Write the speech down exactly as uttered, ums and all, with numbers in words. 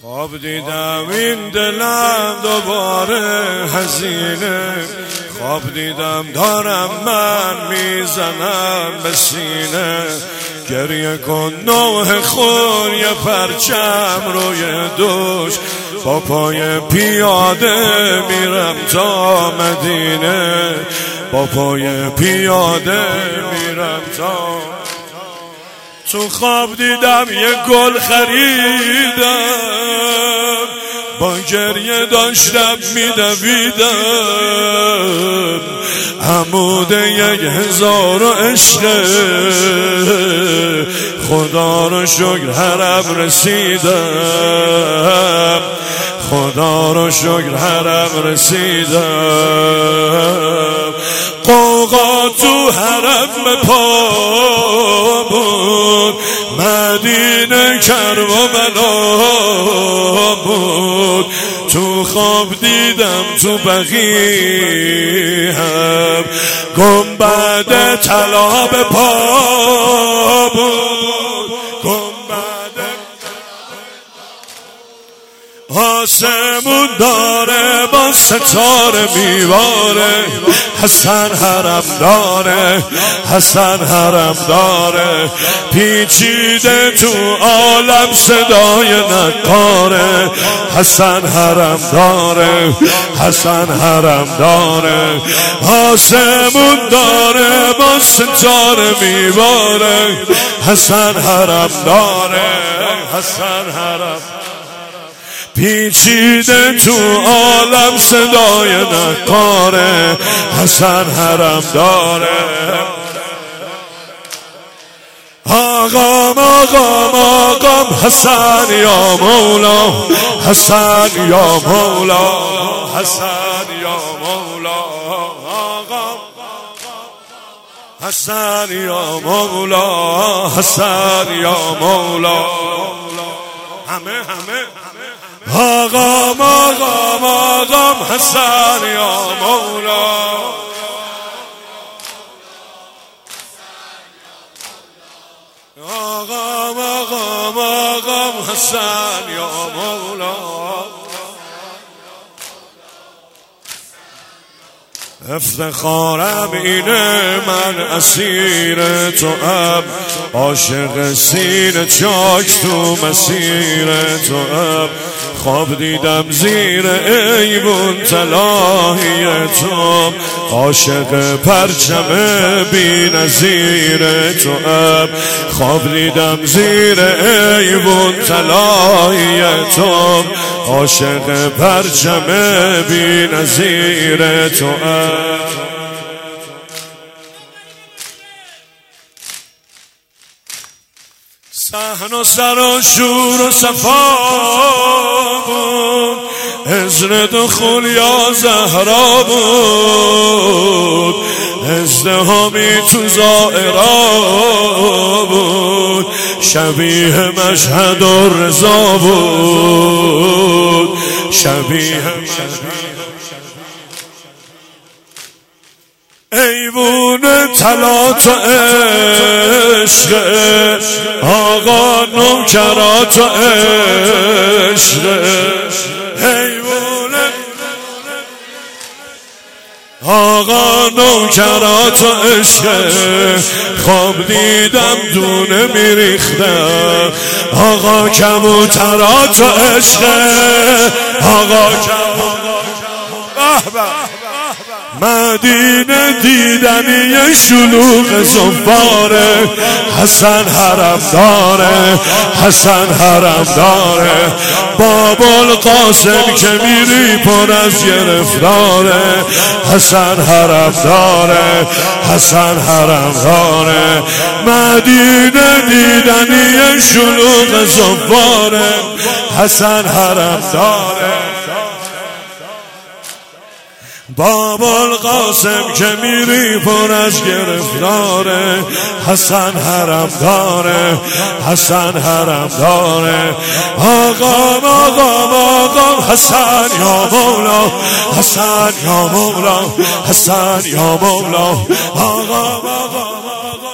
خواب دیدم این دلم دوباره حزینه، خواب دیدم دارم من میزنم به سینه. گریه کن نوح خون یه پرچم روی دوش، با پای پیاده میرم تا مدینه، با پای پیاده میرم تا. تو خواب دیدم یه گل خریدم، با گریه داشتم میدویدم. عمود یک هزار و عشق، خدا رو شکر حرم رسیدم، خدا رو شکر حرم رسیدم. قوقا تو حرم پا بود، مدینه کربلا بود. تو خواب دیدم تو بقیع هم گنبد طلا به پا بود، گنبد آسمون داره با ستاره میواره. حسن حرم داره، حسن حرم داره. پیچیده تو عالم صدای نقاره. حسن حرم داره، حسن حرم داره. آسمون داره با ستاره میواره. حسن حرم داره، حسن حرم. پیچیده تو عالم صدای نقاره. حسن حرم داره. آقام آقام آقام حسن یا مولا، حسن یا مولا، حسن یا مولا. آقام حسن یا مولا، حسن یا مولا. همه همه آقام آقام آقام حسن یا مولا. آقام آقام آقام حسن یا مولا. افتخارم اینه من اسیر تو ام، عاشق سینه چاک تو مسیر تو ام. خواب دیدم زیر ایوون طلایی تو، عاشق پرچم بی نظیر تو ام. خواب دیدم زیر ایوون طلایی تو، عاشق پرچم بی نظیر تو ام. صحن و سر و شور و صفا بود، اذن دخول یا زهرا بود. ازدهامی تو زائرا بود، شبیه مشهد و رضا بود، شبیه مشهد. ایوون طلا تو عشق، آقا نوکرات و عشق. ایوون آقا نوکرات و عشق. خواب دیدم دونه میریختم، آقا کبوترات و عشق. آقا کبوترات مدینه دیدنی شلوغ زنباره. حسن حرم داره، حسن حرم داره. باب القاسم که میری پر از گرفتاره. حسن حرم داره، حسن حرم داره. مدینه دیدنی شلوغ زنباره. حسن حرم داره. باب القاسم که میری پر از گرفتاره. حسن حرم داره، حسن حرم داره. آقام آقام آقام حسن یا مولا، حسن یا مولا، حسن یا مولا. آقام آقام آقام